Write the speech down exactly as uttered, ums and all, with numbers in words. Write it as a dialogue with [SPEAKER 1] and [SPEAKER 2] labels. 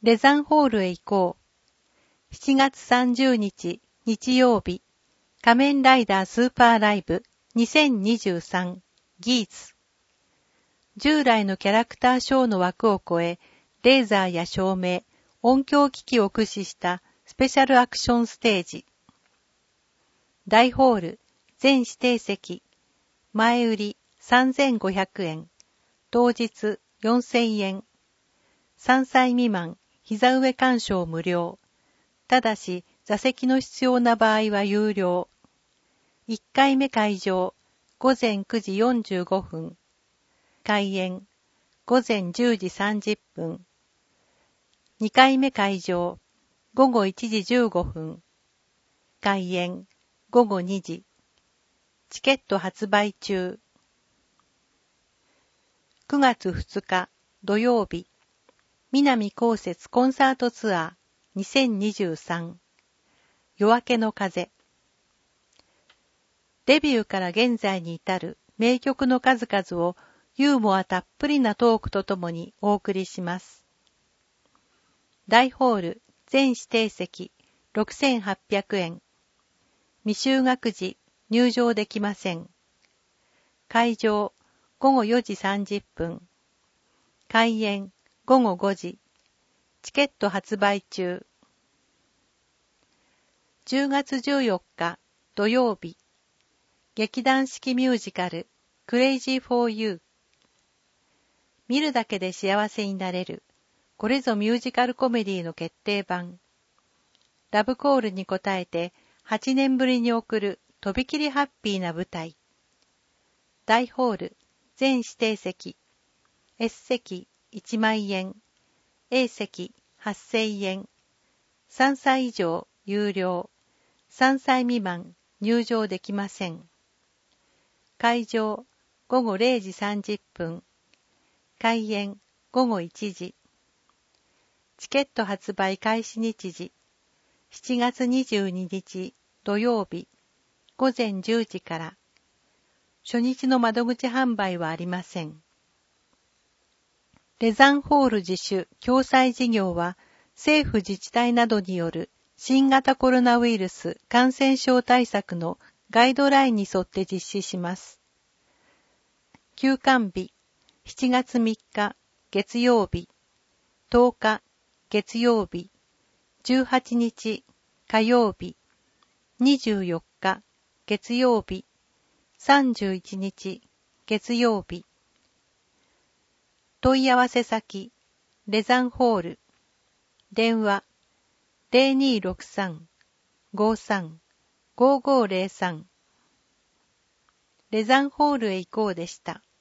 [SPEAKER 1] レザンホールへ行こう。しちがつさんじゅうにち日曜日、仮面ライダースーパーライブにせんにじゅうさんギーツ。従来のキャラクターショーの枠を超え、レーザーや照明、音響機器を駆使したスペシャルアクションステージ。大ホール、全指定席、前売りさんぜんごひゃくえん、当日よんせんえん。さんさい未満、膝上鑑賞無料。ただし、座席の必要な場合は有料。いっかいめ会場、ごぜんくじよんじゅうごふん。開演、ごぜんじゅうじさんじゅっぷん。にかいめ会場、ごごいちじじゅうごふん。開演、ごごにじ。チケット発売中。くがつふつか土曜日、南こうせつコンサートツアーにせんにじゅうさん。夜明けの風。デビューから現在に至る名曲の数々をユーモアたっぷりなトークとともにお送りします。大ホール全指定席ろくせんはっぴゃくえん。未就学時入場できません。会場ごごよじさんじゅっぷん。開演ごごごじ。チケット発売中。じゅうがつじゅうよっか土曜日、劇団四季ミュージカルクレイジーフォーユー。見るだけで幸せになれる、これぞミュージカルコメディの決定版。ラブコールに応えてはちねんぶりに送るとびきりハッピーな舞台。大ホール全指定席、S 席いちまんえん、A 席はっせんえん、さんさい以上有料、さんさい未満入場できません。会場ごごれいじさんじゅっぷん。開演ごごいちじ。チケット発売開始日時しちがつにじゅうににち土曜日ごぜんじゅうじから。初日の窓口販売はありません。レザンホール自主共催事業は政府自治体などによる新型コロナウイルス感染症対策のガイドラインに沿って実施します。休館日しちがつみっか月曜日、とおか月曜日、じゅうはちにち火曜日、にじゅうよっか月曜日、さんじゅういちにち月曜日。問い合わせ先、レザンホール。電話、ゼロにーろくさん ごーさん ごーごーゼロさん。レザンホールへ行こうでした。